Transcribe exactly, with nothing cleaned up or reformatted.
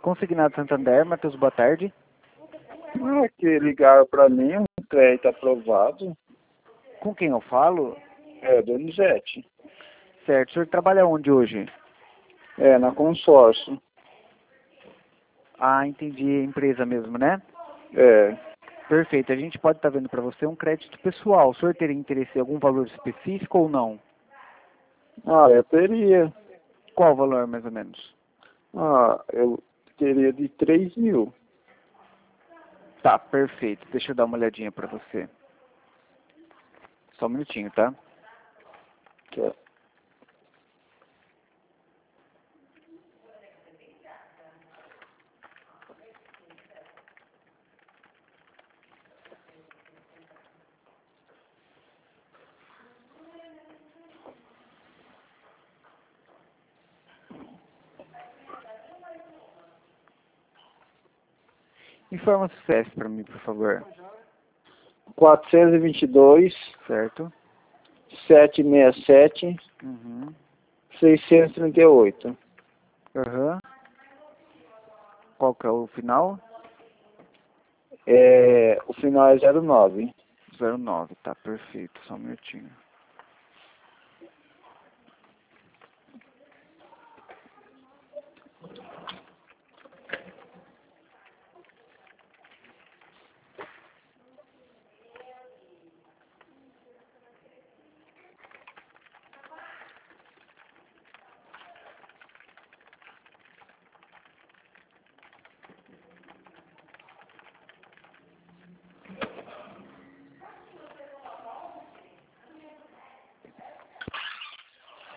Consignado Santander, Matheus, boa tarde. Ah, que ligaram para mim, um crédito aprovado. Com quem eu falo? É, Donizete. Certo, o senhor trabalha onde hoje? É, na consórcio. Ah, entendi, empresa mesmo, né? É. Perfeito, a gente pode estar vendo para você um crédito pessoal. O senhor teria interesse em algum valor específico ou não? Ah, eu teria. Qual o valor, mais ou menos? Ah, eu teria de três mil. Tá, perfeito. Deixa eu dar uma olhadinha para você. Só um minutinho, tá? Tá. Informa o C E F para mim, por favor. quatrocentos e vinte e dois, Certo? setecentos e sessenta e sete, Uhum. seiscentos e trinta e oito. Aham. Qual que é o final? É, o final é zero nove. zero nove, tá, perfeito. Só um minutinho.